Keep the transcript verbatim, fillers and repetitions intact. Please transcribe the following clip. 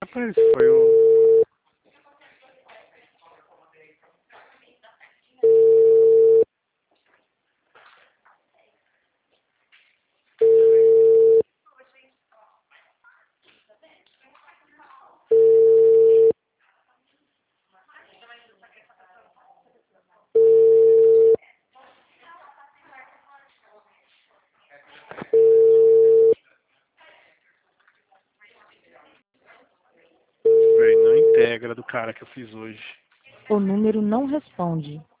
Rapaz, foi um. Véi, não integra do cara que eu fiz hoje. O número não responde.